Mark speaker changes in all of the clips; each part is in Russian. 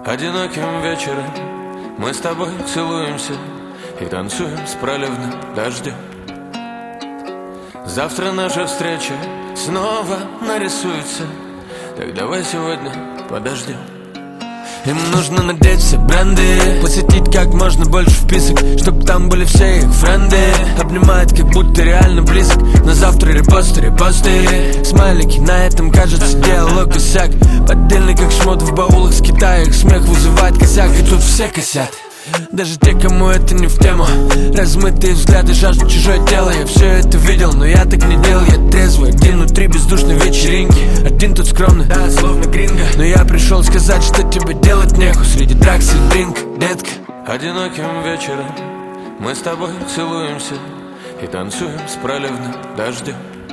Speaker 1: Одиноким вечером мы с тобой целуемся и танцуем с проливным дождем. Завтра наша встреча снова нарисуется, так давай сегодня подождем. Им нужно надеть все бренды, посетить как можно больше вписок, чтоб там были все их френды. Обнимает, как будто реально близок, но завтра репосты. Смайлики, на этом кажется диалог косяк. Поддельный как шмот в баулах с Китая, их смех вызывает косяк, и тут все косят. Даже те, кому это не в тему. Размытые взгляды, жажда чужое тело. Я все это видел, но я так не делал. Я трезвый, один внутри бездушной вечеринки. Один тут скромный, да, словно гринго. Но я пришел сказать, что тебе делать нехуй среди дракс и дринк, детка. Одиноким вечером мы с тобой целуемся и танцуем с проливным дождем.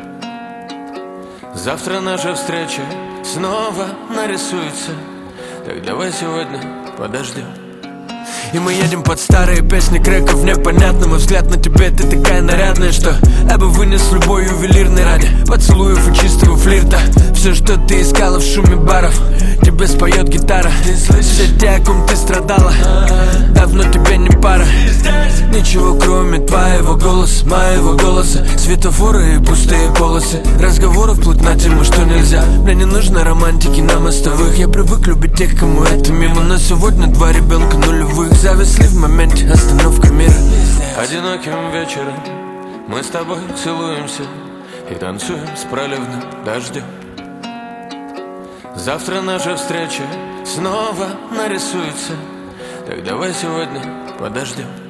Speaker 1: Завтра наша встреча снова нарисуется, так давай сегодня подождем. И мы едем под старые песни крэков непонятным. И взгляд на тебе, ты такая нарядная, что я бы вынес любой ювелирный ради поцелуев и чистого флирта. Все, что ты искала в шуме баров, тебе споет гитара. Все те, о ком ты страдала, давно тебе не пара. Ничего кроме твоего голоса, моего голоса. Светофоры и пустые полосы, разговоров вплоть на тему, что нельзя. Мне не нужно романтики на мостовых. Я привык любить тех, кому это мимо. Но сегодня два ребенка нулевых зависли в моменте, остановка мира. Одиноким вечером мы с тобой целуемся и танцуем с проливным дождем. Завтра наша встреча снова нарисуется, так давай сегодня подождем.